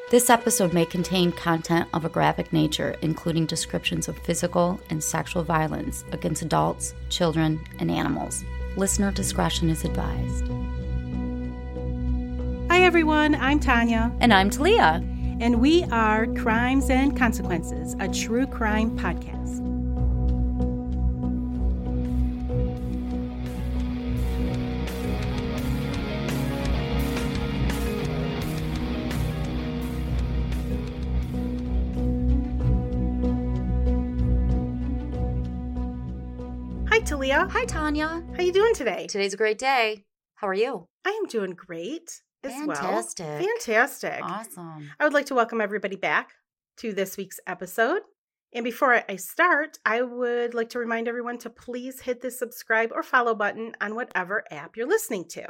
This episode may contain content of a graphic nature, including descriptions of physical and sexual violence against adults, children, and animals. Listener discretion is advised. Hi everyone, I'm Tanya. And I'm Talia. And we are Crimes and Consequences, a true crime podcast. Hi Talia. Hi, Tanya. How you doing today? Today's a great day. How are you? I am doing great as Fantastic. well. Fantastic. Awesome. I would like to welcome everybody back to this week's episode. And before I start, I would like to remind everyone to please hit the subscribe or follow button on whatever app you're listening to.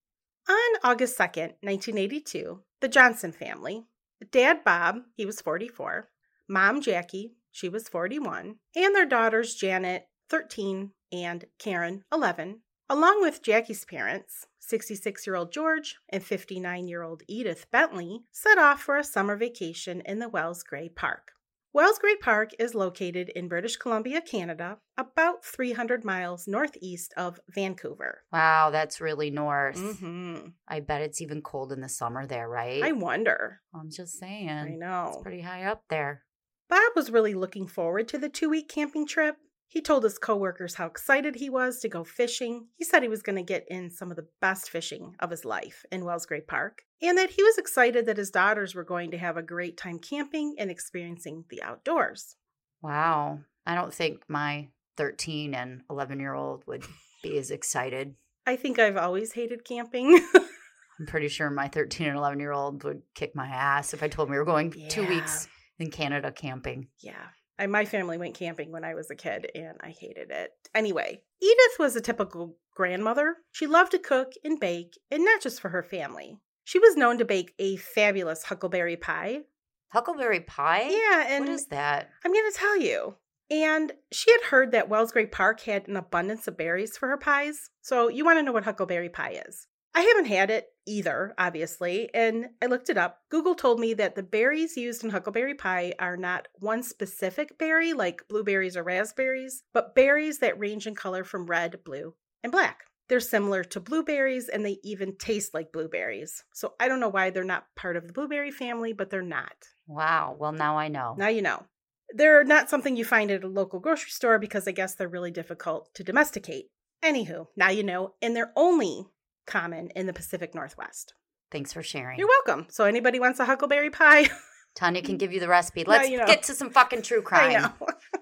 On August 2nd, 1982, the Johnson family, Dad Bob, he was 44, Mom Jackie, she was 41, and their daughters Janet, 13, and Karen, 11, along with Jackie's parents, 66-year-old George and 59-year-old Edith Bentley, set off for a summer vacation in the Wells Gray Park. Wells Gray Park is located in British Columbia, Canada, about 300 miles northeast of Vancouver. Wow, that's really north. Mm-hmm. I bet it's even cold in the summer there, right? I wonder. I'm just saying. I know. It's pretty high up there. Bob was really looking forward to the 2-week camping trip. He told his coworkers how excited he was to go fishing. He said he was going to get in some of the best fishing of his life in Wells Gray Park, and that he was excited that his daughters were going to have a great time camping and experiencing the outdoors. Wow. I don't think my 13 and 11-year-old would be as excited. I think I've always hated camping. I'm pretty sure my 13 and 11-year-old would kick my ass if I told them we were going 2 weeks in Canada camping. Yeah. My family went camping when I was a kid, and I hated it. Anyway, Edith was a typical grandmother. She loved to cook and bake, and not just for her family. She was known to bake a fabulous huckleberry pie. Huckleberry pie? Yeah, and what is that? I'm going to tell you. And she had heard that Wells Gray Park had an abundance of berries for her pies. So you want to know what huckleberry pie is. I haven't had it either, obviously, and I looked it up. Google told me that the berries used in huckleberry pie are not one specific berry, like blueberries or raspberries, but berries that range in color from red, blue, and black. They're similar to blueberries, and they even taste like blueberries. So I don't know why they're not part of the blueberry family, but they're not. Wow. Well, now I know. Now you know. They're not something you find at a local grocery store because I guess they're really difficult to domesticate. Anywho, now you know, and they're only common in the Pacific Northwest. Thanks for sharing. You're welcome. So anybody wants a huckleberry pie? Tanya can give you the recipe. Let's you know. get to some fucking true crime. I know.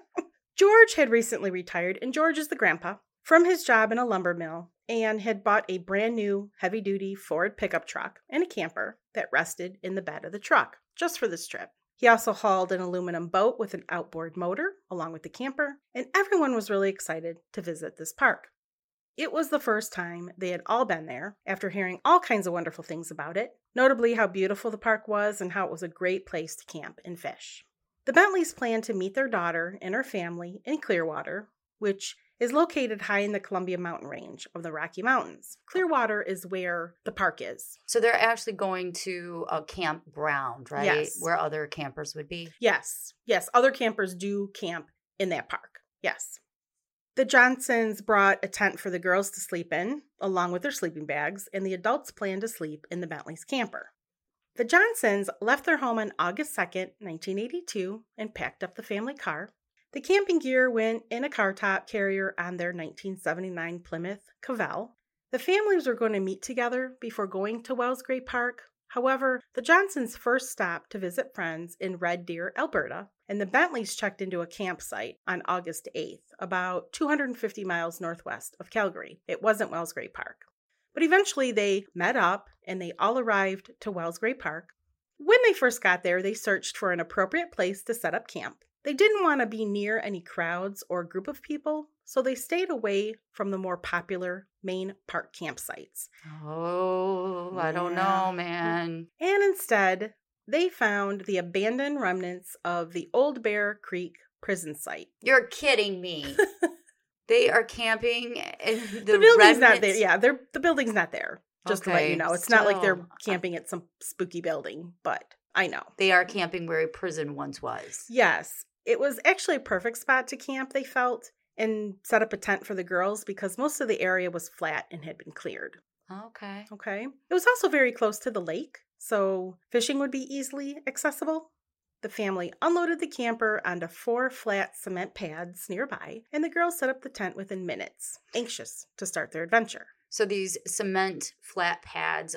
George had recently retired, and George is the grandpa, from his job in a lumber mill and had bought a brand new heavy-duty Ford pickup truck and a camper that rested in the bed of the truck just for this trip. He also hauled an aluminum boat with an outboard motor along with the camper, and everyone was really excited to visit this park. It was the first time they had all been there after hearing all kinds of wonderful things about it, notably how beautiful the park was and how it was a great place to camp and fish. The Bentleys planned to meet their daughter and her family in Clearwater, which is located high in the Columbia Mountain Range of the Rocky Mountains. Clearwater is where the park is. So they're actually going to a campground, right? Yes. Where other campers would be? Yes. Yes, other campers do camp in that park. Yes. The Johnsons brought a tent for the girls to sleep in, along with their sleeping bags, and the adults planned to sleep in the Bentley's camper. The Johnsons left their home on August 2nd, 1982, and packed up the family car. The camping gear went in a car top carrier on their 1979 Plymouth Cavell. The families were going to meet together before going to Wells Gray Park. However, the Johnsons first stopped to visit friends in Red Deer, Alberta, and the Bentleys checked into a campsite on August 8th, about 250 miles northwest of Calgary. It wasn't Wells Gray Park. But eventually they met up and they all arrived to Wells Gray Park. When they first got there, they searched for an appropriate place to set up camp. They didn't want to be near any crowds or group of people, so they stayed away from the more popular main park campsites. Oh, I don't know, man. And instead, they found the abandoned remnants of the Old Bear Creek prison site. You're kidding me. They are camping in the building's not there. Yeah, the building's not there. Just to let you know. It's not like they're camping at some spooky building, but I know. They are camping where a prison once was. Yes. It was actually a perfect spot to camp, they felt, and set up a tent for the girls because most of the area was flat and had been cleared. Okay. Okay. It was also very close to the lake, so fishing would be easily accessible. The family unloaded the camper onto 4 flat cement pads nearby, and the girls set up the tent within minutes, anxious to start their adventure. So these cement flat pads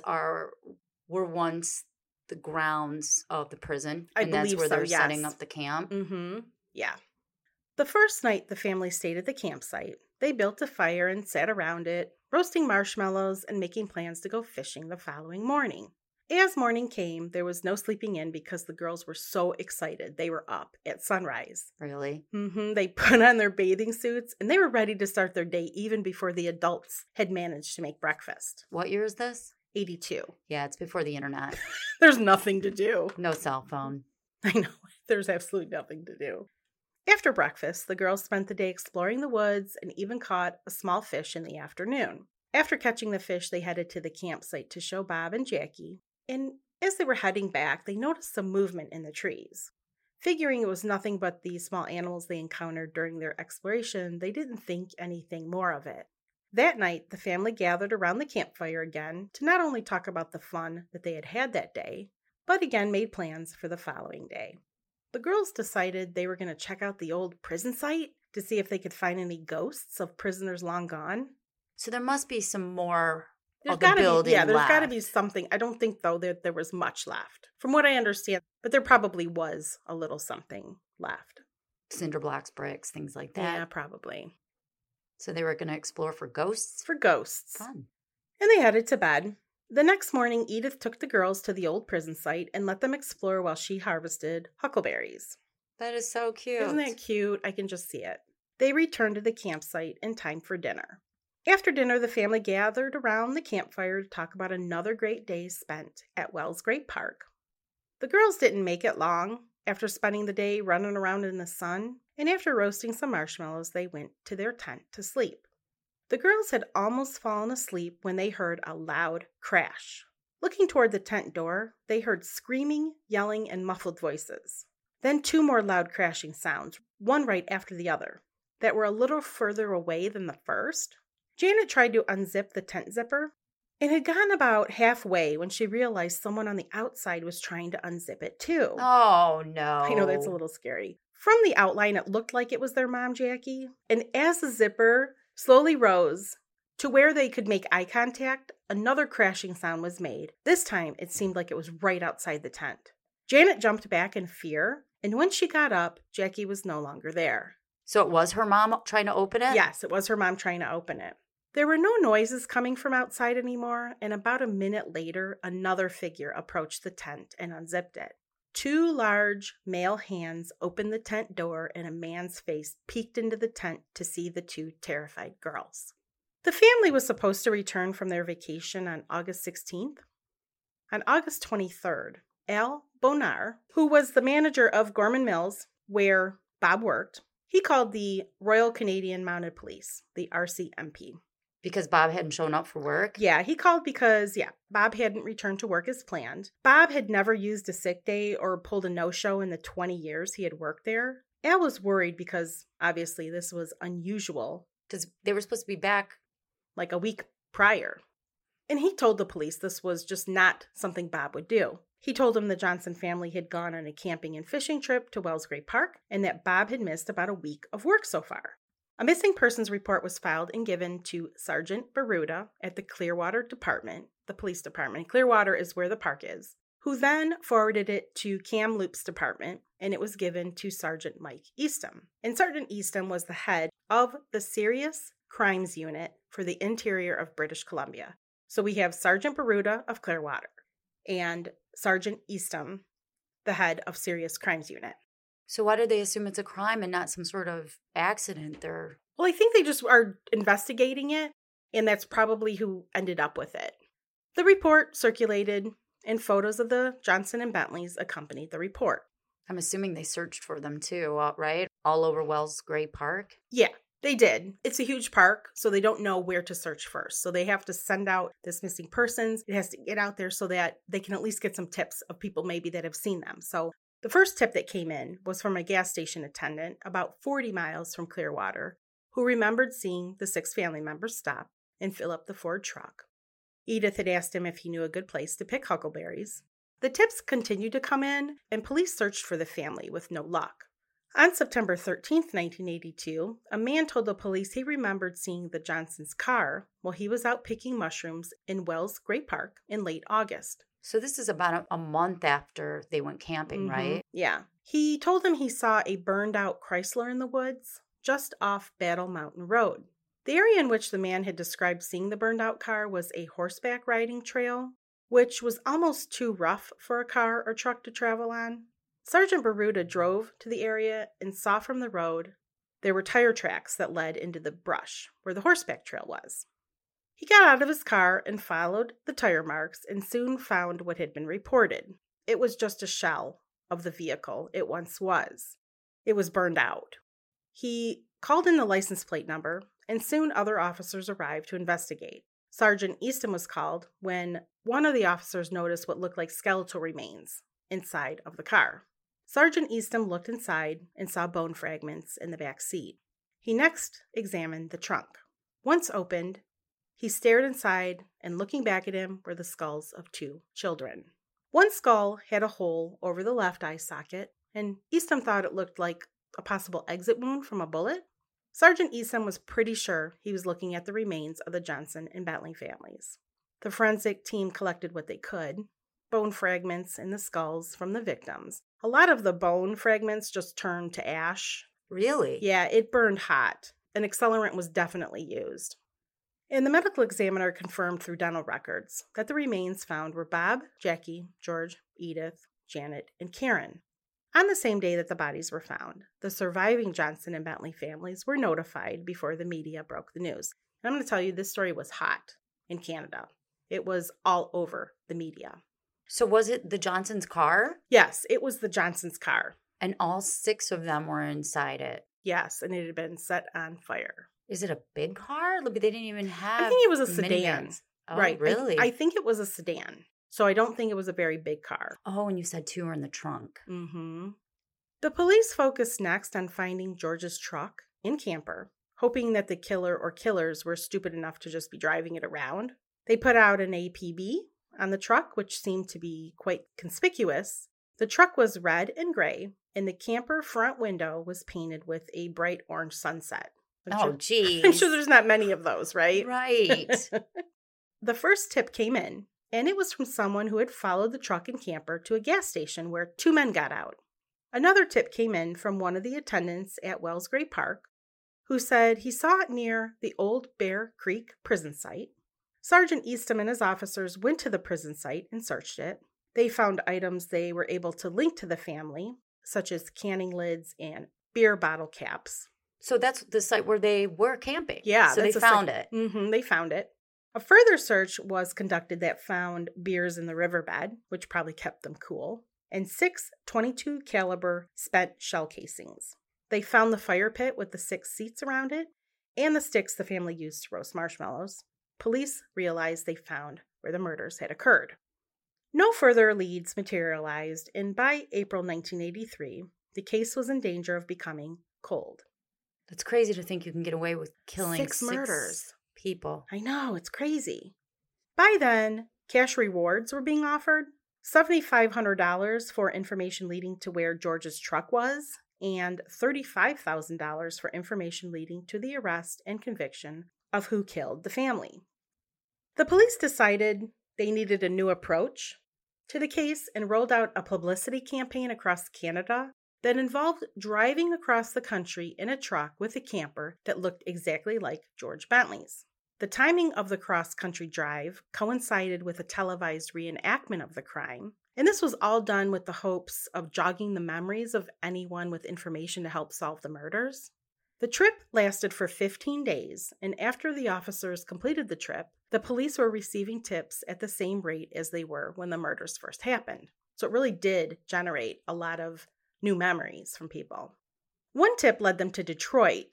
were once the grounds of the prison, and that's where they're setting up the camp. Mm-hmm. Yeah. The first night the family stayed at the campsite, they built a fire and sat around it, roasting marshmallows and making plans to go fishing the following morning. As morning came, there was no sleeping in because the girls were so excited. They were up at sunrise. Really? Mm-hmm. They put on their bathing suits and they were ready to start their day even before the adults had managed to make breakfast. What year is this? 82. Yeah, it's before the internet. There's nothing to do. No cell phone. I know. There's absolutely nothing to do. After breakfast, the girls spent the day exploring the woods and even caught a small fish in the afternoon. After catching the fish, they headed to the campsite to show Bob and Jackie. And as they were heading back, they noticed some movement in the trees. Figuring it was nothing but the small animals they encountered during their exploration, they didn't think anything more of it. That night, the family gathered around the campfire again to not only talk about the fun that they had had that day, but again made plans for the following day. The girls decided they were going to check out the old prison site to see if they could find any ghosts of prisoners long gone. So there must be some more There's of the building there's got to left. be something. I don't think, though, that there was much left. From what I understand, but there probably was a little something left. Cinder blocks, bricks, things like that. Yeah, probably. So they were going to explore for ghosts? For ghosts. Fun. And they headed to bed. The next morning, Edith took the girls to the old prison site and let them explore while she harvested huckleberries. That is so cute. Isn't that cute? I can just see it. They returned to the campsite in time for dinner. After dinner, the family gathered around the campfire to talk about another great day spent at Wells Great Park. The girls didn't make it long. After spending the day running around in the sun, and after roasting some marshmallows, they went to their tent to sleep. The girls had almost fallen asleep when they heard a loud crash. Looking toward the tent door, they heard screaming, yelling, and muffled voices. Then 2 more loud crashing sounds, one right after the other, that were a little further away than the first. Janet tried to unzip the tent zipper and had gotten about halfway when she realized someone on the outside was trying to unzip it too. Oh, no. I know that's a little scary. From the outline, it looked like it was their mom, Jackie. And as the zipper slowly rose to where they could make eye contact, another crashing sound was made. This time, it seemed like it was right outside the tent. Janet jumped back in fear, and when she got up, Jackie was no longer there. So it was her mom trying to open it? Yes, it was her mom trying to open it. There were no noises coming from outside anymore, and about a minute later, another figure approached the tent and unzipped it. 2 large male hands opened the tent door, and a man's face peeked into the tent to see the 2 terrified girls. The family was supposed to return from their vacation on August 16th. On August 23rd, Al Bonar, who was the manager of Gorman Mills, where Bob worked, he called the Royal Canadian Mounted Police, the RCMP. Because Bob hadn't shown up for work? Yeah, he called because, Bob hadn't returned to work as planned. Bob had never used a sick day or pulled a no-show in the 20 years he had worked there. Al was worried because, obviously, this was unusual. Because they were supposed to be back like a week prior. And he told the police this was just not something Bob would do. He told them the Johnson family had gone on a camping and fishing trip to Wells Great Park and that Bob had missed about a week of work so far. A missing persons report was filed and given to Sergeant Baruda at the Clearwater Department, the police department. Clearwater is where the park is, who then forwarded it to Kamloops Department, and it was given to Sergeant Mike Eastham. And Sergeant Eastham was the head of the Serious Crimes Unit for the interior of British Columbia. So we have Sergeant Baruda of Clearwater and Sergeant Eastham, the head of Serious Crimes Unit. So why did they assume it's a crime and not some sort of accident? Well, I think they just are investigating it, and that's probably who ended up with it. The report circulated, and photos of the Johnson and Bentleys accompanied the report. I'm assuming they searched for them too, right? All over Wells Great Park? Yeah, They did. It's a huge park, so they don't know where to search first. So they have to send out this missing persons. It has to get out there so that they can at least get some tips of people maybe that have seen them. So the first tip that came in was from a gas station attendant about 40 miles from Clearwater, who remembered seeing the 6 family members stop and fill up the Ford truck. Edith had asked him if he knew a good place to pick huckleberries. The tips continued to come in, and police searched for the family with no luck. On September 13th, 1982, a man told the police he remembered seeing the Johnsons' car while he was out picking mushrooms in Wells Great Park in late August. So this is about a month after they went camping, right? Yeah. He told them he saw a burned-out Chrysler in the woods just off Battle Mountain Road. The area in which the man had described seeing the burned-out car was a horseback riding trail, which was almost too rough for a car or truck to travel on. Sergeant Baruta drove to the area and saw from the road there were tire tracks that led into the brush where the horseback trail was. He got out of his car and followed the tire marks and soon found what had been reported. It was just a shell of the vehicle it once was. It was burned out. He called in the license plate number, and soon other officers arrived to investigate. Sergeant Easton was called when one of the officers noticed what looked like skeletal remains inside of the car. Sergeant Easton looked inside and saw bone fragments in the back seat. He next examined the trunk. Once opened, he stared inside, and looking back at him were the skulls of 2 children. One skull had a hole over the left eye socket, and Easton thought it looked like a possible exit wound from a bullet. Sergeant Easton was pretty sure he was looking at the remains of the Johnson and Bentley families. The forensic team collected what they could, bone fragments and the skulls from the victims. A lot of the bone fragments just turned to ash. Really? Yeah, it burned hot. An accelerant was definitely used. And the medical examiner confirmed through dental records that the remains found were Bob, Jackie, George, Edith, Janet, and Karen. On the same day that the bodies were found, the surviving Johnson and Bentley families were notified before the media broke the news. And I'm going to tell you, this story was hot in Canada. It was all over the media. So was it the Johnsons' car? Yes, it was the Johnsons' car. And all 6 of them were inside it? Yes, and it had been set on fire. Is it a big car? They didn't even have I think it was a sedan. Oh, right. Really? I think it was a sedan. So I don't think it was a very big car. Oh, and you said 2 were in the trunk. Mm-hmm. The police focused next on finding George's truck and camper, hoping that the killer or killers were stupid enough to just be driving it around. They put out an APB on the truck, which seemed to be quite conspicuous. The truck was red and gray, and the camper front window was painted with a bright orange sunset. Geez. I'm sure there's not many of those, right? Right. The first tip came in, and it was from someone who had followed the truck and camper to a gas station where 2 men got out. Another tip came in from one of the attendants at Wells Great Park, who said he saw it near the old Bear Creek prison site. Sergeant Easton and his officers went to the prison site and searched it. They found items they were able to link to the family, such as canning lids and beer bottle caps. So that's the site where they were camping. Yeah. So they found it. Mm-hmm, they found it. A further search was conducted that found beers in the riverbed, which probably kept them cool, and 6 .22 caliber spent shell casings. They found the fire pit with the 6 seats around it and the sticks the family used to roast marshmallows. Police realized they found where the murders had occurred. No further leads materialized, and by April 1983, the case was in danger of becoming cold. That's crazy to think you can get away with killing 6 murders. People. I know, it's crazy. By then, cash rewards were being offered. $7,500 for information leading to where George's truck was, and $35,000 for information leading to the arrest and conviction of who killed the family. The police decided they needed a new approach to the case and rolled out a publicity campaign across Canada that involved driving across the country in a truck with a camper that looked exactly like George Bentley's. The timing of the cross-country drive coincided with a televised reenactment of the crime, and this was all done with the hopes of jogging the memories of anyone with information to help solve the murders. The trip lasted for 15 days, and after the officers completed the trip, the police were receiving tips at the same rate as they were when the murders first happened. So it really did generate a lot of new memories from people. One tip led them to Detroit,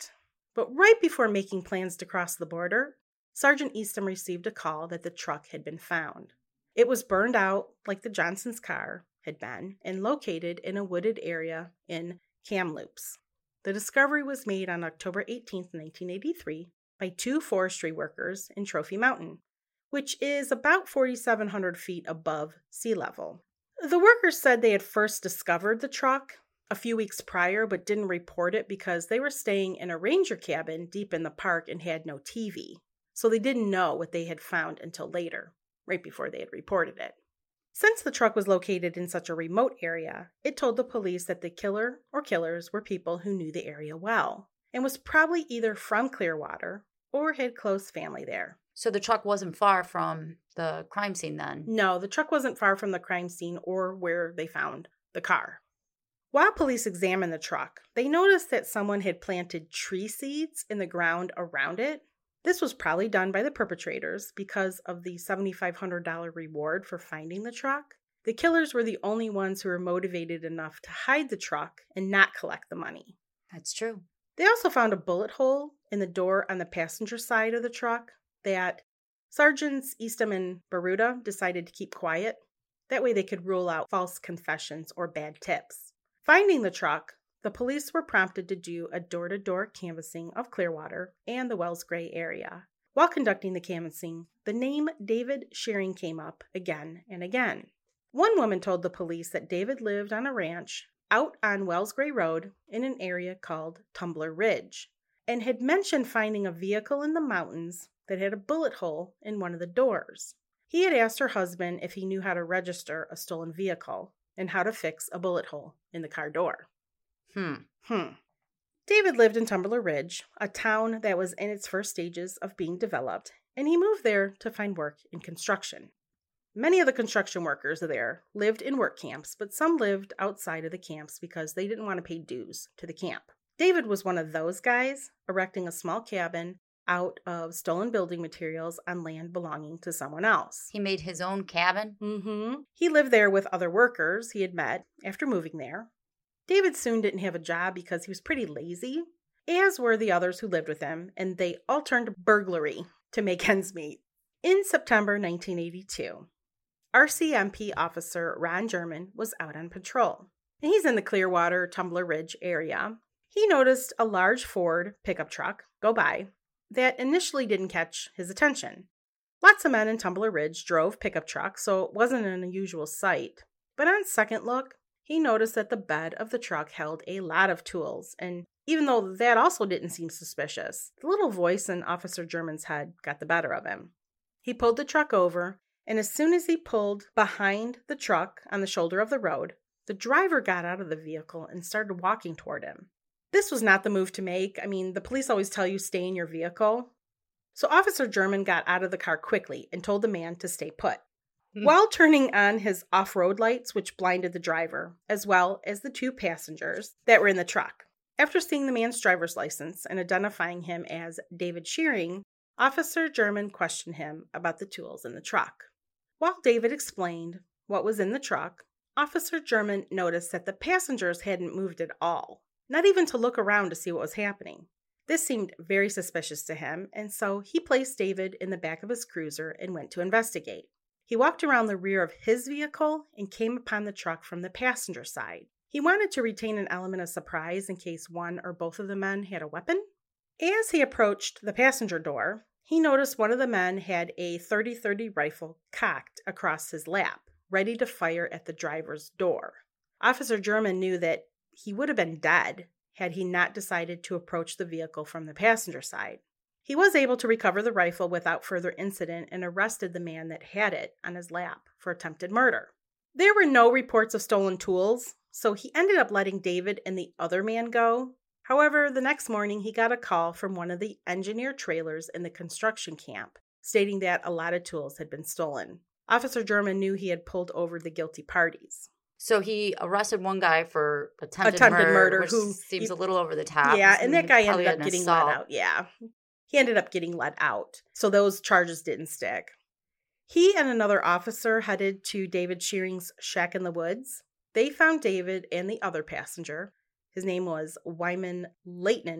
But right before making plans to cross the border, Sergeant Eastham received a call that the truck had been found. It was burned out like the Johnsons' car had been and located in a wooded area in Kamloops. The discovery was made on October 18, 1983, by 2 forestry workers in Trophy Mountain, which is about 4,700 feet above sea level. The workers said they had first discovered the truck a few weeks prior but didn't report it because they were staying in a ranger cabin deep in the park and had no TV. So they didn't know what they had found until later, right before they had reported it. Since the truck was located in such a remote area, it told the police that the killer or killers were people who knew the area well and was probably either from Clearwater or had close family there. So the truck wasn't far from the crime scene then? No, the truck wasn't far from the crime scene or where they found the car. While police examined the truck, they noticed that someone had planted tree seeds in the ground around it. This was probably done by the perpetrators because of the $7,500 reward for finding the truck. The killers were the only ones who were motivated enough to hide the truck and not collect the money. That's true. They also found a bullet hole in the door on the passenger side of the truck that Sergeants Eastham and Baruta decided to keep quiet. That way they could rule out false confessions or bad tips. Finding the truck, the police were prompted to do a door-to-door canvassing of Clearwater and the Wells Gray area. While conducting the canvassing, the name David Shearing came up again and again. One woman told the police that David lived on a ranch out on Wells Gray Road in an area called Tumbler Ridge, and had mentioned finding a vehicle in the mountains that had a bullet hole in one of the doors. He had asked her husband if he knew how to register a stolen vehicle and how to fix a bullet hole in the car door. David lived in Tumbler Ridge, a town that was in its first stages of being developed, and he moved there to find work in construction. Many of the construction workers there lived in work camps, but some lived outside of the camps because they didn't want to pay dues to the camp. David was one of those guys, erecting a small cabin out of stolen building materials on land belonging to someone else. He made his own cabin? He lived there with other workers he had met after moving there. David soon didn't have a job because he was pretty lazy, as were the others who lived with him, and they all turned to burglary to make ends meet. In September 1982, RCMP officer Ron German was out on patrol, and he's in the Clearwater, Tumbler Ridge area. He noticed a large Ford pickup truck go by that initially didn't catch his attention. Lots of men in Tumbler Ridge drove pickup trucks, so it wasn't an unusual sight. But on second look, he noticed that the bed of the truck held a lot of tools, and even though that also didn't seem suspicious, the little voice in Officer German's head got the better of him. He pulled the truck over, and as soon as he pulled behind the truck on the shoulder of the road, the driver got out of the vehicle and started walking toward him. This was not the move to make. I mean, the police always tell you stay in your vehicle. So Officer German got out of the car quickly and told the man to stay put, while turning on his off-road lights, which blinded the driver, as well as the 2 passengers that were in the truck. After seeing the man's driver's license and identifying him as David Shearing, Officer German questioned him about the tools in the truck. While David explained what was in the truck, Officer German noticed that the passengers hadn't moved at all, not even to look around to see what was happening. This seemed very suspicious to him, and so he placed David in the back of his cruiser and went to investigate. He walked around the rear of his vehicle and came upon the truck from the passenger side. He wanted to retain an element of surprise in case one or both of the men had a weapon. As he approached the passenger door, he noticed one of the men had a .30-30 rifle cocked across his lap, ready to fire at the driver's door. Officer German knew that he would have been dead had he not decided to approach the vehicle from the passenger side. He was able to recover the rifle without further incident and arrested the man that had it on his lap for attempted murder. There were no reports of stolen tools, so he ended up letting David and the other man go. However, the next morning he got a call from one of the engineer trailers in the construction camp, stating that a lot of tools had been stolen. Officer German knew he had pulled over the guilty parties. So he arrested one guy for attempted murder, which seems a little over the top. Yeah, and that guy ended up getting let out. Yeah. He ended up getting let out, so those charges didn't stick. He and another officer headed to David Shearing's shack in the woods. They found David and the other passenger. His name was Wyman Leighton.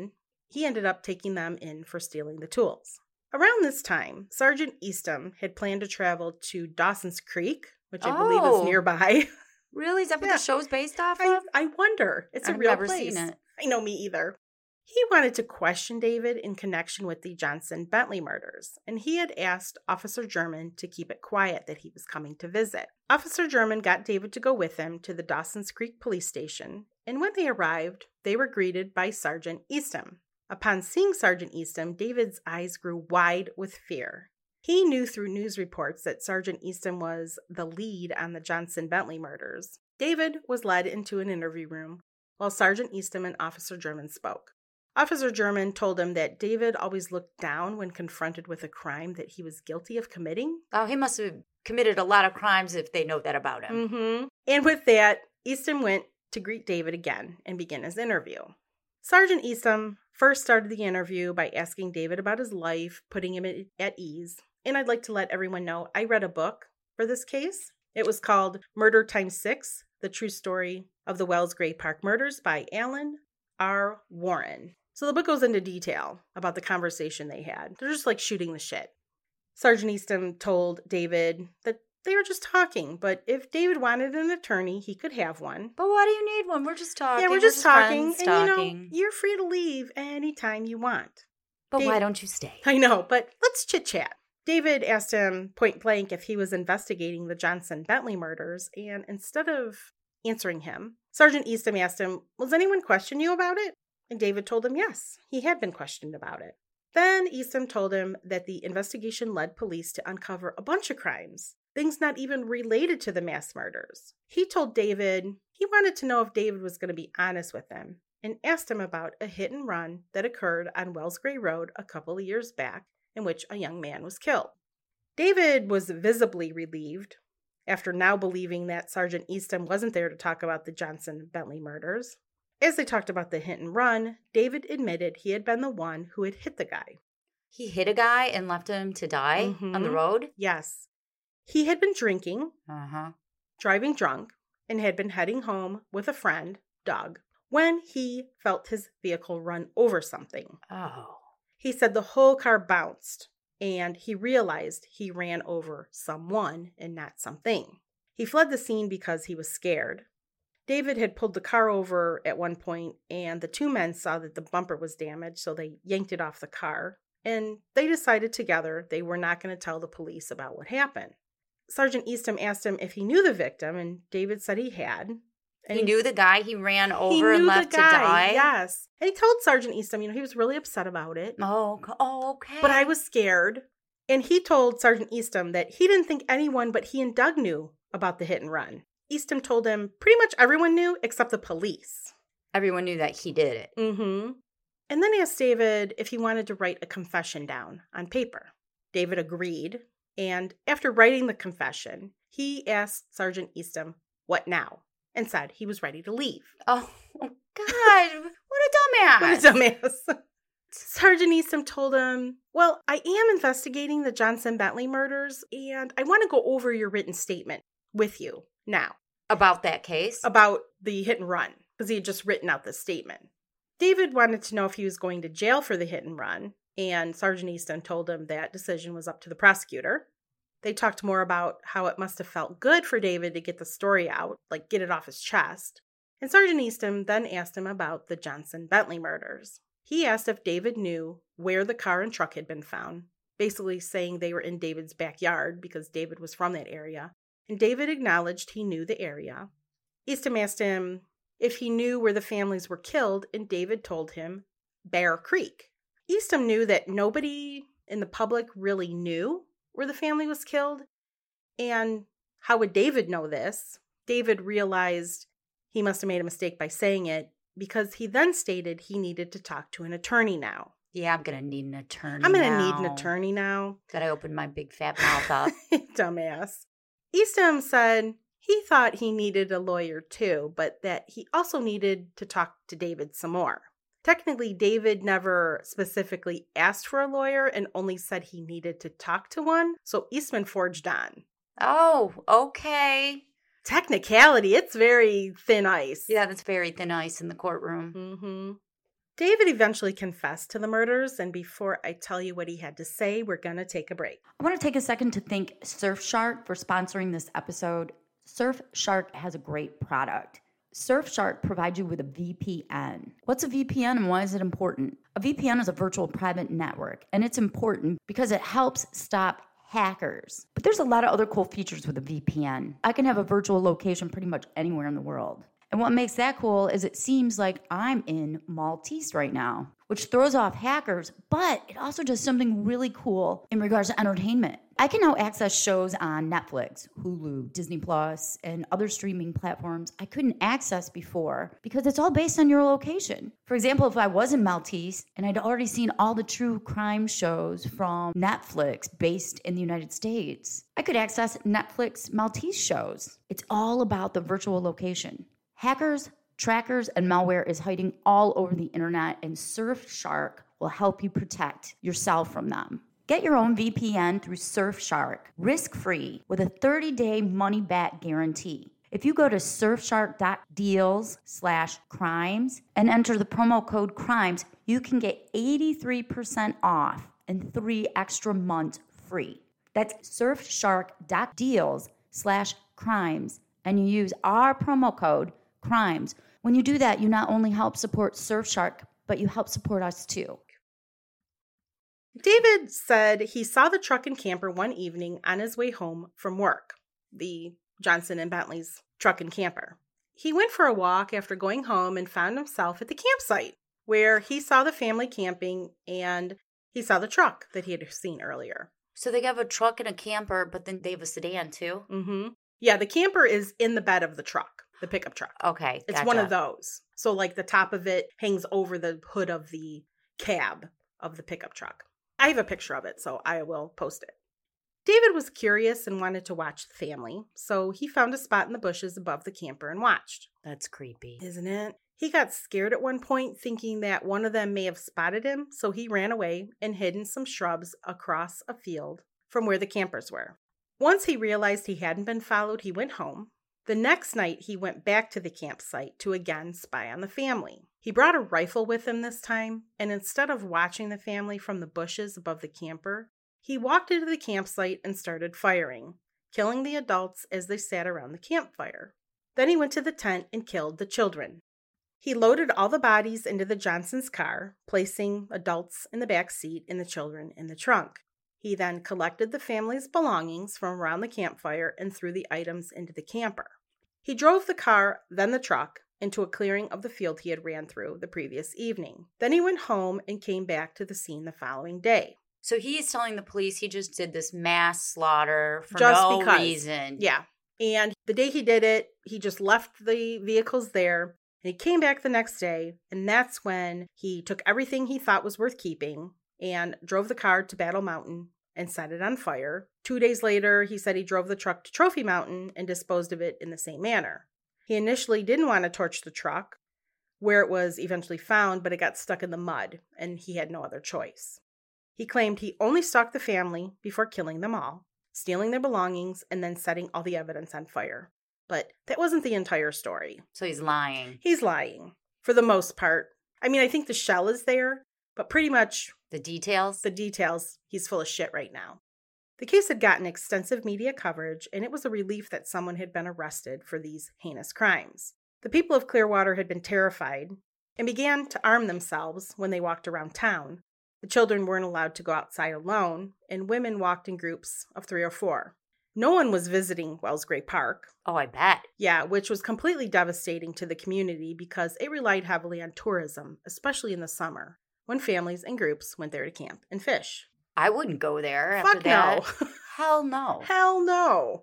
he ended up taking them in for stealing the tools. Around this time, Sergeant Eastham had planned to travel to Dawson's Creek, which I believe is nearby. Really? Is that what the show's based off of? I wonder. It's a real place. I've never seen it. I know, me either. He wanted to question David in connection with the Johnson Bentley murders, and he had asked Officer German to keep it quiet that he was coming to visit. Officer German got David to go with him to the Dawson's Creek police station, and when they arrived, they were greeted by Sergeant Eastham. Upon seeing Sergeant Eastham, David's eyes grew wide with fear. He knew through news reports that Sergeant Eastham was the lead on the Johnson Bentley murders. David was led into an interview room while Sergeant Eastham and Officer German spoke. Officer German told him that David always looked down when confronted with a crime that he was guilty of committing. Oh, he must have committed a lot of crimes if they know that about him. Mm-hmm. And with that, Eastham went to greet David again and begin his interview. Sergeant Eastham first started the interview by asking David about his life, putting him at ease. And I'd like to let everyone know I read a book for this case. It was called Murder x6, The True Story of the Wells Gray Park Murders by Alan R. Warren. So the book goes into detail about the conversation they had. They're just like shooting the shit. Sergeant Eastham told David that they were just talking, but if David wanted an attorney, he could have one. But why do you need one? We're just talking. Yeah, we're just talking. Friends, and talking. You're free to leave anytime you want. But why don't you stay? I know, but let's chit-chat. David asked him point blank if he was investigating the Johnson Bentley murders, and instead of answering him, Sergeant Eastham asked him, "Was anyone questioning you about it?" And David told him yes, he had been questioned about it. Then Eastham told him that the investigation led police to uncover a bunch of crimes, things not even related to the mass murders. He told David he wanted to know if David was going to be honest with him and asked him about a hit and run that occurred on Wells Gray Road a couple of years back in which a young man was killed. David was visibly relieved after now believing that Sergeant Eastham wasn't there to talk about the Johnson Bentley murders. As they talked about the hit and run, David admitted he had been the one who had hit the guy. He hit a guy and left him to die on the road? Yes. He had been drinking, driving drunk, and had been heading home with a friend, Doug, when he felt his vehicle run over something. Oh. He said the whole car bounced, and he realized he ran over someone and not something. He fled the scene because he was scared. David had pulled the car over at one point, and the two men saw that the bumper was damaged, so they yanked it off the car, and they decided together they were not going to tell the police about what happened. Sergeant Eastham asked him if he knew the victim, and David said he had. And he knew the guy he ran over and left to die? Yes. And he told Sergeant Eastham, he was really upset about it. Oh, okay. But I was scared. And he told Sergeant Eastham that he didn't think anyone but he and Doug knew about the hit and run. Eastham told him pretty much everyone knew except the police. Everyone knew that he did it. Mm-hmm. And then he asked David if he wanted to write a confession down on paper. David agreed. And after writing the confession, he asked Sergeant Eastham, "What now?" and said he was ready to leave. Oh, God. What a dumbass. What a dumbass. Sergeant Eastham told him, "Well, I am investigating the Johnson Bentley murders, and I want to go over your written statement with you now." About that case? About the hit and run, because he had just written out this statement. David wanted to know if he was going to jail for the hit and run, and Sergeant Eastham told him that decision was up to the prosecutor. They talked more about how it must have felt good for David to get the story out, like get it off his chest. And Sergeant Eastham then asked him about the Johnson Bentley murders. He asked if David knew where the car and truck had been found, basically saying they were in David's backyard because David was from that area. And David acknowledged he knew the area. Eastham asked him if he knew where the families were killed, and David told him Bear Creek. Eastham knew that nobody in the public really knew where the family was killed. And how would David know this? David realized he must have made a mistake by saying it because he then stated he needed to talk to an attorney now. Yeah, I'm going to need an attorney I'm going to need an attorney now. Gotta open my big fat mouth up. Dumbass. Eastham said he thought he needed a lawyer too, but that he also needed to talk to David some more. Technically, David never specifically asked for a lawyer and only said he needed to talk to one, so Eastham forged on. Oh, okay. Technicality, it's very thin ice. Yeah, that's very thin ice in the courtroom. Mm-hmm. David eventually confessed to the murders, and before I tell you what he had to say, we're going to take a break. I want to take a second to thank Surfshark for sponsoring this episode. Surfshark has a great product. Surfshark provides you with a VPN. What's a VPN and why is it important? A VPN is a virtual private network, and it's important because it helps stop hackers. But there's a lot of other cool features with a VPN. I can have a virtual location pretty much anywhere in the world. And what makes that cool is it seems like I'm in Maltese right now, which throws off hackers, but it also does something really cool in regards to entertainment. I can now access shows on Netflix, Hulu, Disney Plus, and other streaming platforms I couldn't access before because it's all based on your location. For example, if I was in Maltese and I'd already seen all the true crime shows from Netflix based in the United States, I could access Netflix Maltese shows. It's all about the virtual location. Hackers, trackers, and malware is hiding all over the internet, and Surfshark will help you protect yourself from them. Get your own VPN through Surfshark, risk-free, with a 30-day money-back guarantee. If you go to surfshark.deals/crimes and enter the promo code CRIMES, you can get 83% off and 3 extra months free. That's surfshark.deals/crimes, and you use our promo code CRIMES. When you do that, you not only help support Surfshark, but you help support us too. David said he saw the truck and camper one evening on his way home from work, the Johnson and Bentley's truck and camper. He went for a walk after going home and found himself at the campsite where he saw the family camping and he saw the truck that he had seen earlier. So they have a truck and a camper, but then they have a sedan too? Mm-hmm. Yeah, the camper is in the bed of the truck. The pickup truck. Okay, It's one of those. So like the top of it hangs over the hood of the cab of the pickup truck. I have a picture of it, so I will post it. David was curious and wanted to watch the family, so he found a spot in the bushes above the camper and watched. That's creepy. Isn't it? He got scared at one point, thinking that one of them may have spotted him, so he ran away and hid in some shrubs across a field from where the campers were. Once he realized he hadn't been followed, he went home. The next night, he went back to the campsite to again spy on the family. He brought a rifle with him this time, and instead of watching the family from the bushes above the camper, he walked into the campsite and started firing, killing the adults as they sat around the campfire. Then he went to the tent and killed the children. He loaded all the bodies into the Johnson's car, placing adults in the back seat and the children in the trunk. He then collected the family's belongings from around the campfire and threw the items into the camper. He drove the car, then the truck, into a clearing of the field he had ran through the previous evening. Then he went home and came back to the scene the following day. So he's telling the police he just did this mass slaughter for Just no because. reason. Yeah. And the day he did it, he just left the vehicles there. And he came back the next day, and that's when he took everything he thought was worth keeping and drove the car to Battle Mountain and set it on fire. 2 days later, he said he drove the truck to Trophy Mountain and disposed of it in the same manner. He initially didn't want to torch the truck, where it was eventually found, but it got stuck in the mud, and he had no other choice. He claimed he only stalked the family before killing them all, stealing their belongings, and then setting all the evidence on fire. But that wasn't the entire story. So he's lying. He's lying, for the most part. I mean, I think the shell is there, but pretty much The details? he's full of shit right now. The case had gotten extensive media coverage, and it was a relief that someone had been arrested for these heinous crimes. The people of Clearwater had been terrified and began to arm themselves when they walked around town. The children weren't allowed to go outside alone, and women walked in groups of 3 or 4. No one was visiting Wells Gray Park. Oh, I bet. Yeah, which was completely devastating to the community because it relied heavily on tourism, especially in the summer, when families and groups went there to camp and fish. I wouldn't go there after Fuck that. no. Hell no. Hell no.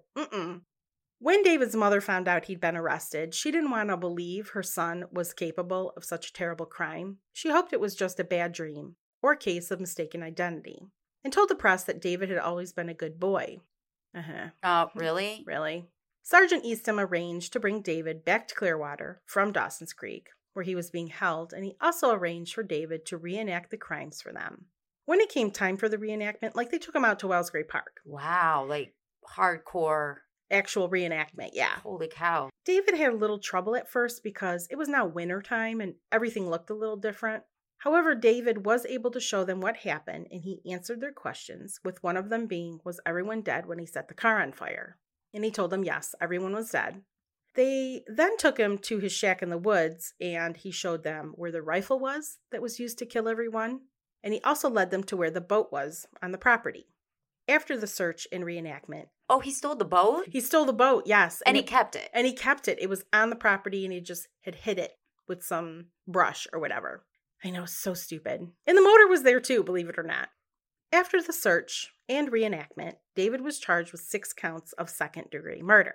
When David's mother found out he'd been arrested, she didn't want to believe her son was capable of such a terrible crime. She hoped it was just a bad dream or a case of mistaken identity, and told the press that David had always been a good boy. Really? Really? Sergeant Eastham arranged to bring David back to Clearwater from Dawson's Creek, where he was being held, and he also arranged for David to reenact the crimes for them. When it came time for the reenactment, they took him out to Wells Gray Park. Wow, hardcore. Actual reenactment, yeah. Holy cow. David had a little trouble at first because it was now winter time and everything looked a little different. However, David was able to show them what happened, and he answered their questions, with one of them being, was everyone dead when he set the car on fire? And he told them, yes, everyone was dead. They then took him to his shack in the woods, and he showed them where the rifle was that was used to kill everyone, and he also led them to where the boat was on the property. After the search and reenactment. Oh, he stole the boat? He stole the boat, yes. And he kept it. And he kept it. It was on the property, and he just had hid it with some brush or whatever. I know, so stupid. And the motor was there too, believe it or not. After the search and reenactment, David was charged with 6 counts of second-degree murder.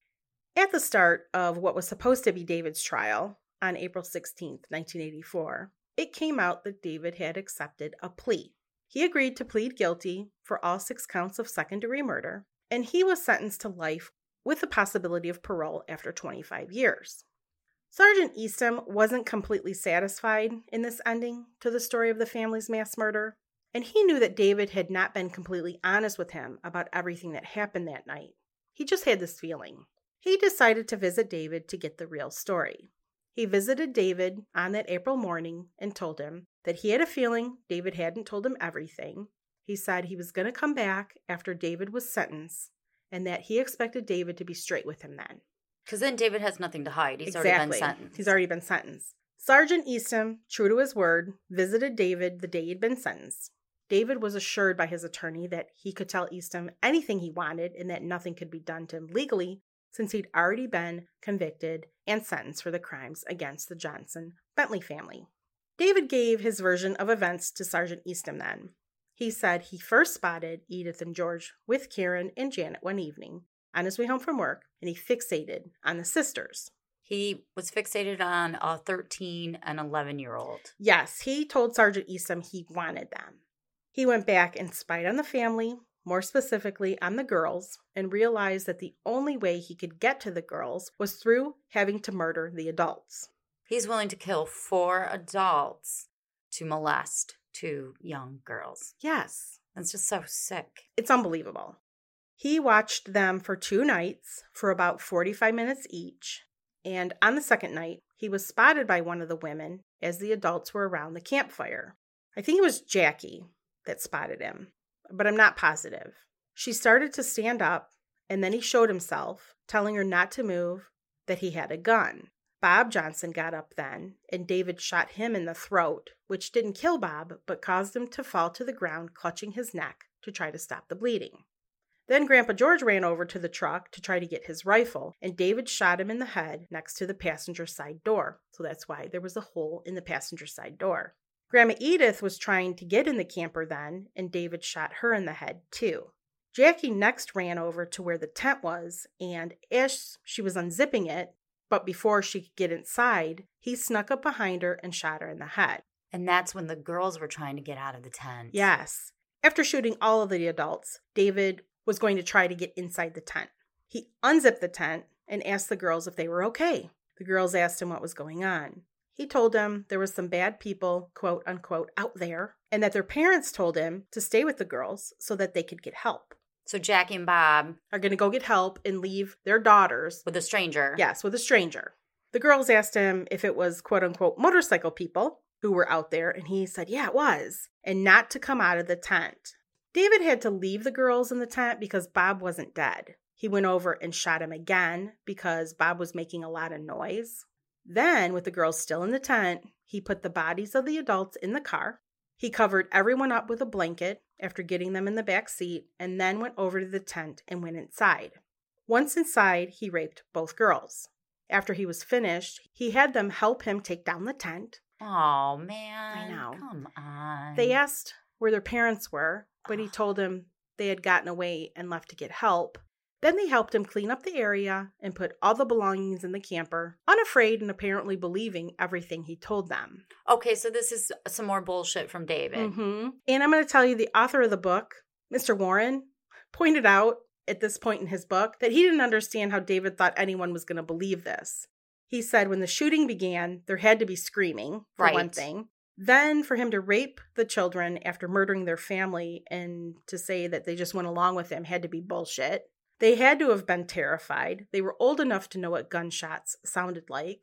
At the start of what was supposed to be David's trial, on April 16th, 1984, it came out that David had accepted a plea. He agreed to plead guilty for all 6 counts of second-degree murder, and he was sentenced to life with the possibility of parole after 25 years. Sergeant Eastham wasn't completely satisfied in this ending to the story of the family's mass murder, and he knew that David had not been completely honest with him about everything that happened that night. He just had this feeling. He decided to visit David to get the real story. He visited David on that April morning and told him that he had a feeling David hadn't told him everything. He said he was going to come back after David was sentenced and that he expected David to be straight with him then. Because then David has nothing to hide. He's already been sentenced. He's already been sentenced. Sergeant Eastham, true to his word, visited David the day he'd been sentenced. David was assured by his attorney that he could tell Eastham anything he wanted and that nothing could be done to him legally since he'd already been convicted and sentenced for the crimes against the Johnson Bentley family. David gave his version of events to Sergeant Eastham then. He said he first spotted Edith and George with Karen and Janet one evening on his way home from work, and he fixated on the sisters. He was fixated on a 13 and 11-year-old. Yes, he told Sergeant Eastham he wanted them. He went back and spied on the family, more specifically on the girls, and realized that the only way he could get to the girls was through having to murder the adults. He's willing to kill 4 adults to molest 2 young girls. Yes. That's just so sick. It's unbelievable. He watched them for 2 nights for about 45 minutes each, and on the second night, he was spotted by one of the women as the adults were around the campfire. I think it was Jackie that spotted him, but I'm not positive. She started to stand up, and then he showed himself, telling her not to move, that he had a gun. Bob Johnson got up then, and David shot him in the throat, which didn't kill Bob, but caused him to fall to the ground, clutching his neck to try to stop the bleeding. Then Grandpa George ran over to the truck to try to get his rifle, and David shot him in the head next to the passenger side door. So that's why there was a hole in the passenger side door. Grandma Edith was trying to get in the camper then, and David shot her in the head too. Jackie next ran over to where the tent was, and as she was unzipping it, but before she could get inside, he snuck up behind her and shot her in the head. And that's when the girls were trying to get out of the tent. Yes. After shooting all of the adults, David was going to try to get inside the tent. He unzipped the tent and asked the girls if they were okay. The girls asked him what was going on. He told them there was some bad people, quote unquote, out there, and that their parents told him to stay with the girls so that they could get help. So Jackie and Bob are going to go get help and leave their daughters with a stranger. Yes, with a stranger. The girls asked him if it was, quote unquote, motorcycle people who were out there, and he said, yeah, it was, and not to come out of the tent. David had to leave the girls in the tent because Bob wasn't dead. He went over and shot him again because Bob was making a lot of noise. Then, with the girls still in the tent, he put the bodies of the adults in the car. He covered everyone up with a blanket after getting them in the back seat, and then went over to the tent and went inside. Once inside, he raped both girls. After he was finished, he had them help him take down the tent. Oh, man. I know. Come on. They asked where their parents were, but he told them they had gotten away and left to get help. Then they helped him clean up the area and put all the belongings in the camper, unafraid and apparently believing everything he told them. Okay, so this is some more bullshit from David. Mm-hmm. And I'm going to tell you, the author of the book, Mr. Warren, pointed out at this point in his book that he didn't understand how David thought anyone was going to believe this. He said when the shooting began, there had to be screaming, for one thing. Then for him to rape the children after murdering their family and to say that they just went along with him had to be bullshit. They had to have been terrified. They were old enough to know what gunshots sounded like.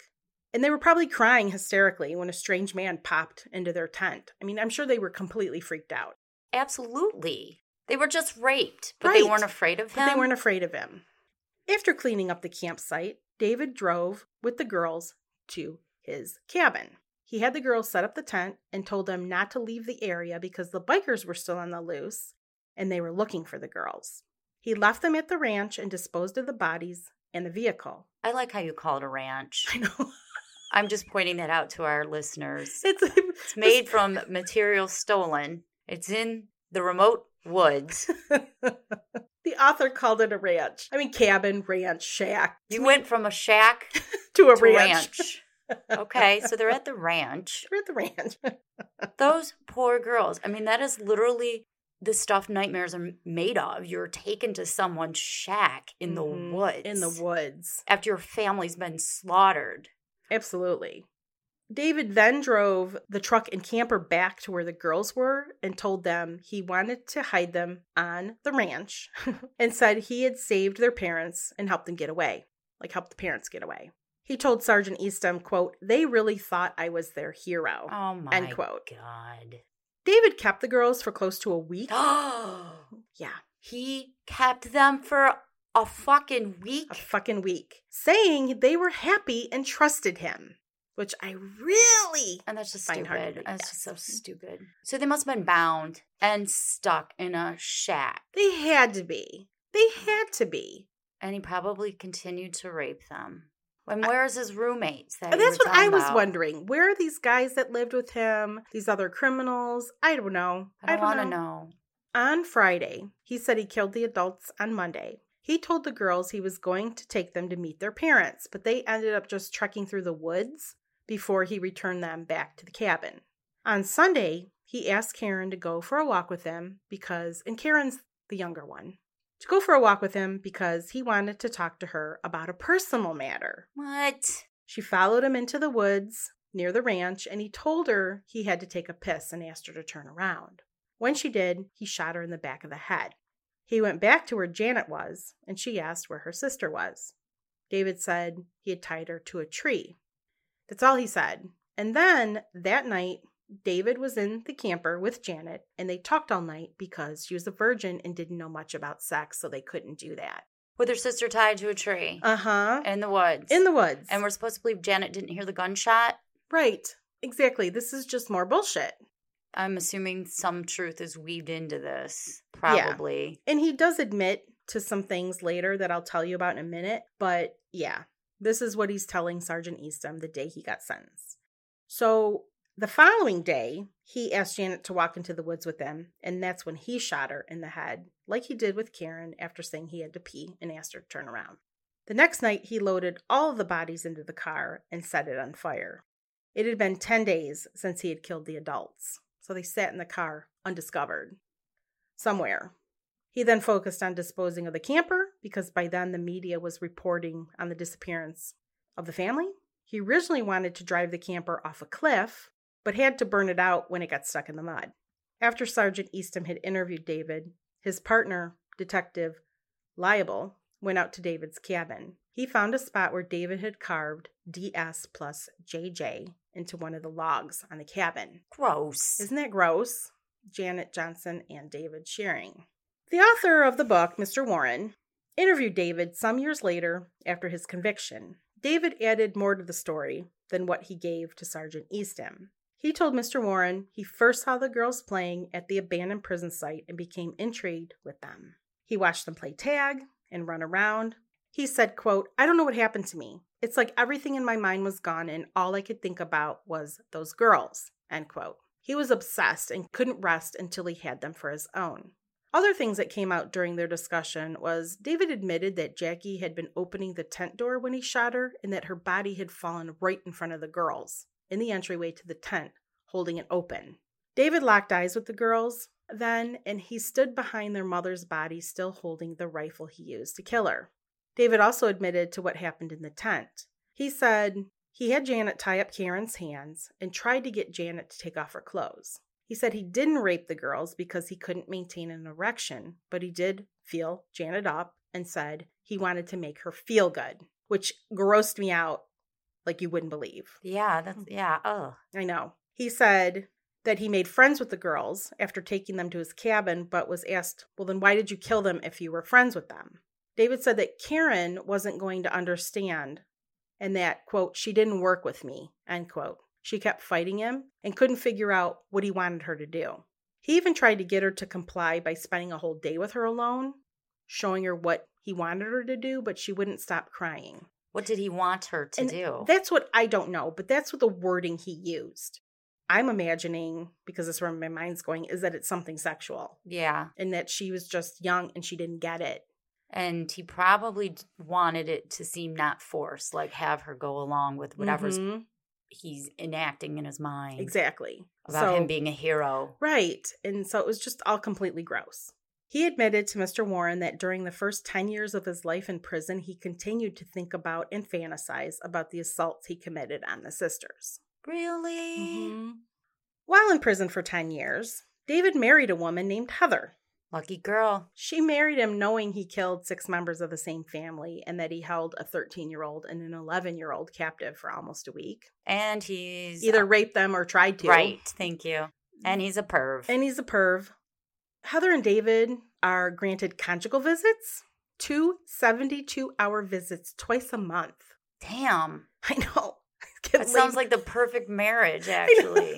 And they were probably crying hysterically when a strange man popped into their tent. I mean, I'm sure they were completely freaked out. Absolutely. They were just raped, but they weren't afraid of him. But they weren't afraid of him. After cleaning up the campsite, David drove with the girls to his cabin. He had the girls set up the tent and told them not to leave the area because the bikers were still on the loose and they were looking for the girls. He left them at the ranch and disposed of the bodies and the vehicle. I like how you call it a ranch. I know. I'm just pointing that out to our listeners. It's made from material stolen. It's in the remote woods. The author called it a ranch. I mean, cabin, ranch, shack. You went from a shack to a ranch. Okay, so they're at the ranch. They're at the ranch. Those poor girls. I mean, that is literally the stuff nightmares are made of. You're taken to someone's shack in the woods. In the woods. After your family's been slaughtered. Absolutely. David then drove the truck and camper back to where the girls were and told them he wanted to hide them on the ranch and said he had saved their parents and helped them get away. Like, helped the parents get away. He told Sergeant Eastham, quote, "They really thought I was their hero." Oh my end quote. God. David kept the girls for close to a week. Yeah. He kept them for a fucking week? A fucking week. Saying they were happy and trusted him. Which I really and that's just find hard to stupid. believe. That's Yes. just so stupid. So they must have been bound and stuck in a shack. They had to be. They had to be. And he probably continued to rape them. And where's his roommates? That's what I was wondering. Where are these guys that lived with him? These other criminals? I don't know. I don't want to know. On Friday, he said he killed the adults on Monday. He told the girls he was going to take them to meet their parents, but they ended up just trekking through the woods before he returned them back to the cabin. On Sunday, he asked Karen to go for a walk with him and Karen's the younger one, to go for a walk with him because he wanted to talk to her about a personal matter. What? She followed him into the woods near the ranch, and he told her he had to take a piss and asked her to turn around. When she did, he shot her in the back of the head. He went back to where Janet was, and she asked where her sister was. David said he had tied her to a tree. That's all he said. And then, that night, David was in the camper with Janet, and they talked all night because she was a virgin and didn't know much about sex, so they couldn't do that. With her sister tied to a tree. Uh-huh. In the woods. In the woods. And we're supposed to believe Janet didn't hear the gunshot? Right. Exactly. This is just more bullshit. I'm assuming some truth is weaved into this. Probably. Yeah. And he does admit to some things later that I'll tell you about in a minute. But yeah, this is what he's telling Sergeant Eastham the day he got sentenced. So the following day, he asked Janet to walk into the woods with him. And that's when he shot her in the head, like he did with Karen after saying he had to pee and asked her to turn around. The next night, he loaded all of the bodies into the car and set it on fire. It had been 10 days since he had killed the adults. So they sat in the car undiscovered somewhere. He then focused on disposing of the camper because by then the media was reporting on the disappearance of the family. He originally wanted to drive the camper off a cliff, but had to burn it out when it got stuck in the mud. After Sergeant Eastham had interviewed David, his partner, Detective Liable, went out to David's cabin. He found a spot where David had carved DS plus JJ into one of the logs on the cabin. Gross. Isn't that gross? Janet Johnson and David sharing. The author of the book, Mr. Warren, interviewed David some years later after his conviction. David added more to the story than what he gave to Sergeant Eastham. He told Mr. Warren he first saw the girls playing at the abandoned prison site and became intrigued with them. He watched them play tag and run around. He said, quote, "I don't know what happened to me. It's like everything in my mind was gone and all I could think about was those girls," end quote. He was obsessed and couldn't rest until he had them for his own. Other things that came out during their discussion was David admitted that Jackie had been opening the tent door when he shot her and that her body had fallen right in front of the girls in the entryway to the tent, holding it open. David locked eyes with the girls then, and he stood behind their mother's body still holding the rifle he used to kill her. David also admitted to what happened in the tent. He said he had Janet tie up Karen's hands and tried to get Janet to take off her clothes. He said he didn't rape the girls because he couldn't maintain an erection, but he did feel Janet up and said he wanted to make her feel good, which grossed me out like you wouldn't believe. Yeah, oh. I know. He said that he made friends with the girls after taking them to his cabin, but was asked, well, then why did you kill them if you were friends with them? David said that Karen wasn't going to understand and that, quote, she didn't work with me, end quote. She kept fighting him and couldn't figure out what he wanted her to do. He even tried to get her to comply by spending a whole day with her alone, showing her what he wanted her to do, but she wouldn't stop crying. What did he want her to do? That's what I don't know, but that's what the wording he used. I'm imagining, because that's where my mind's going, is that it's something sexual. Yeah. And that she was just young and she didn't get it. And he probably wanted it to seem not forced, like have her go along with whatever's he's enacting in his mind. Exactly. About him being a hero. Right. And so it was just all completely gross. He admitted to Mr. Warren that during the first 10 years of his life in prison, he continued to think about and fantasize about the assaults he committed on the sisters. Really? Mm-hmm. While in prison for 10 years, David married a woman named Heather. Lucky girl. She married him knowing he killed 6 members of the same family and that he held a 13-year-old and an 11-year-old captive for almost a week. And he's... either raped them or tried to. Right, thank you. And he's a perv. Heather and David are granted conjugal visits, 2 72-hour visits twice a month. Damn. I know. That sounds like the perfect marriage, actually.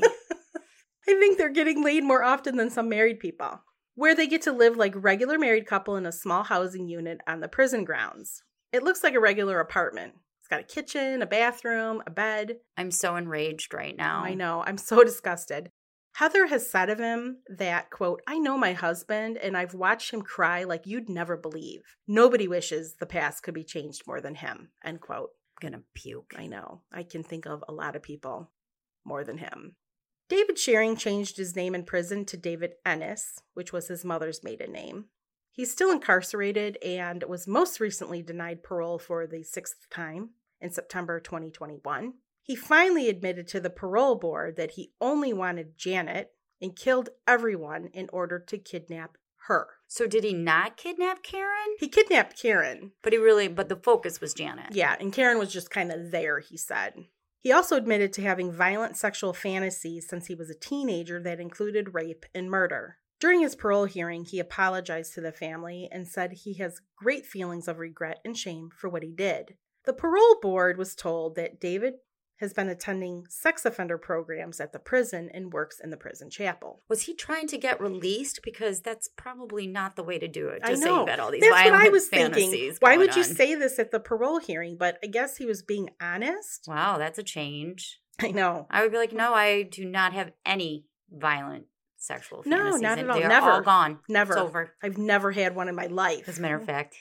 I think they're getting laid more often than some married people, where they get to live like regular married couple in a small housing unit on the prison grounds. It looks like a regular apartment. It's got a kitchen, a bathroom, a bed. I'm so enraged right now. I know. I'm so disgusted. Heather has said of him that, quote, I know my husband and I've watched him cry like you'd never believe. Nobody wishes the past could be changed more than him, end quote. I'm gonna puke. I know. I can think of a lot of people more than him. David Shearing changed his name in prison to David Ennis, which was his mother's maiden name. He's still incarcerated and was most recently denied parole for the 6th time in September 2021. He finally admitted to the parole board that he only wanted Janet and killed everyone in order to kidnap her. So did he not kidnap Karen? He kidnapped Karen. But the focus was Janet. Yeah, and Karen was just kind of there, he said. He also admitted to having violent sexual fantasies since he was a teenager that included rape and murder. During his parole hearing, he apologized to the family and said he has great feelings of regret and shame for what he did. The parole board was told that David has been attending sex offender programs at the prison and works in the prison chapel. Was he trying to get released? Because that's probably not the way to do it. I know. Say you've had all these that's violent what I was fantasies thinking. Why would you on. say this at the parole hearing? But I guess he was being honest. Wow, that's a change. I know. I would be like, no, I do not have any violent sexual fantasies. No, not at all. They're Never. all gone. Never. It's over. I've never had one in my life. As a matter of fact,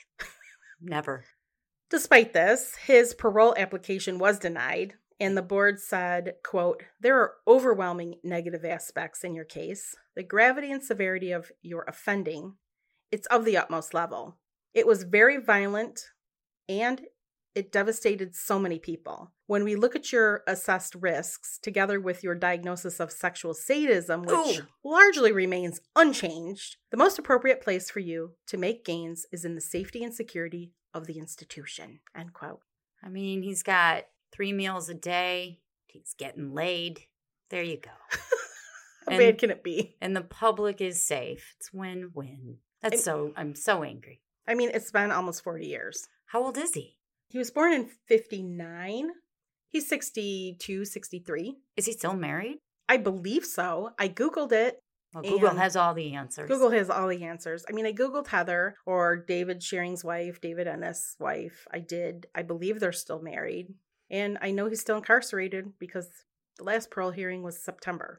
never. Despite this, his parole application was denied. And the board said, quote, there are overwhelming negative aspects in your case. The gravity and severity of your offending, it's of the utmost level. It was very violent and it devastated so many people. When we look at your assessed risks, together with your diagnosis of sexual sadism, which largely remains unchanged, the most appropriate place for you to make gains is in the safety and security of the institution, end quote. I mean, he's got 3 meals a day. He's getting laid. There you go. How bad can it be? And the public is safe. It's win-win. I'm so angry. I mean, it's been almost 40 years. How old is he? He was born in 59. He's 62, 63. Is he still married? I believe so. I Googled it. Well, Google has all the answers. Google has all the answers. I mean, I Googled Heather or David Shearing's wife, David Ennis' wife. I believe they're still married. And I know he's still incarcerated because the last parole hearing was September.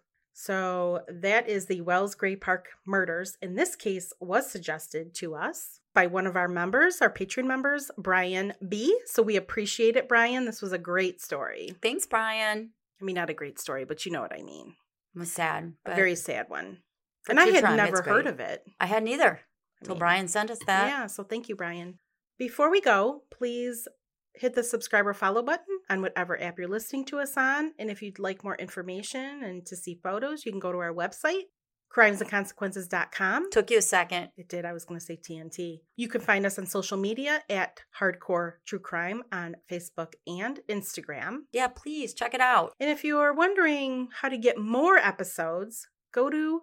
So that is the Wells Gray Park murders. And this case was suggested to us by one of our members, our Patreon members, Brian B. So we appreciate it, Brian. This was a great story. Thanks, Brian. I mean, not a great story, but you know what I mean. It was sad. A very sad one. And I had never heard of it. I hadn't either until Brian sent us that. Yeah, so thank you, Brian. Before we go, please hit the subscribe or follow button on whatever app you're listening to us on. And if you'd like more information and to see photos, you can go to our website, crimesandconsequences.com. Took you a second. It did. I was going to say TNT. You can find us on social media at Hardcore True Crime on Facebook and Instagram. Yeah, please check it out. And if you are wondering how to get more episodes, go to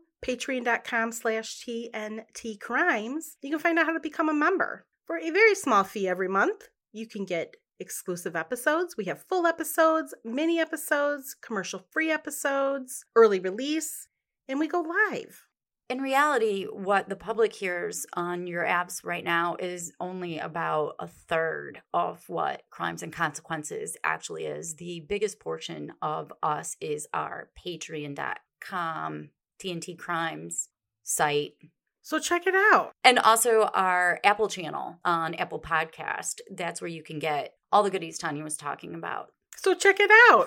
patreon.com/TNTcrimes. You can find out how to become a member. For a very small fee every month, you can get exclusive episodes. We have full episodes, mini episodes, commercial-free episodes, early release, and we go live. In reality, what the public hears on your apps right now is only about a third of what Crimes and Consequences actually is. The biggest portion of us is our patreon.com TNT Crimes site. So check it out. And also our Apple channel on Apple Podcast. That's where you can get all the goodies Tanya was talking about. So check it out.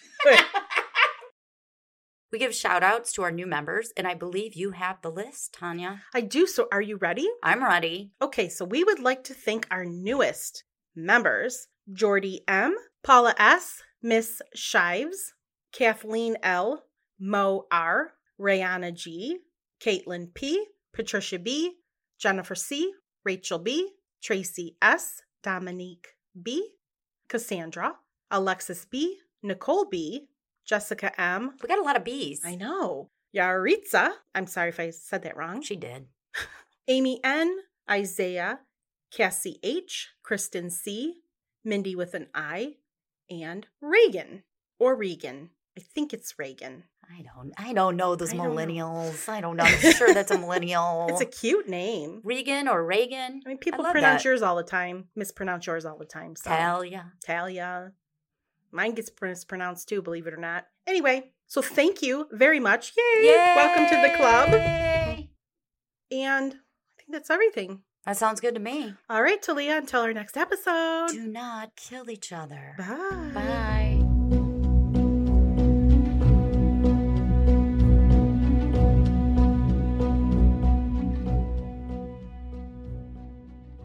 We give shout outs to our new members, and I believe you have the list, Tanya. I do. So are you ready? I'm ready. Okay, so we would like to thank our newest members, Jordy M., Paula S., Miss Shives, Kathleen L., Mo R., Rayana G., Caitlin P., Patricia B., Jennifer C., Rachel B., Tracy S., Dominique B., Cassandra, Alexis B., Nicole B., Jessica M. We got a lot of B's. I know. Yaritza. I'm sorry if I said that wrong. She did. Amy N., Isaiah, Cassie H., Kristen C., Mindy with an I, and Reagan. Or Regan. I think it's Reagan. I don't know those I don't know. millennials. I don't know. I'm sure that's a millennial. It's a cute name. Regan or Reagan. I mean, people love pronounce that. yours all the time. Mispronounce yours all the time. So. Talia. Mine gets mispronounced too, believe it or not. Anyway, so thank you very much. Yay! Yay! Welcome to the club. And I think that's everything. That sounds good to me. All right, Talia, until our next episode. Do not kill each other. Bye. Bye.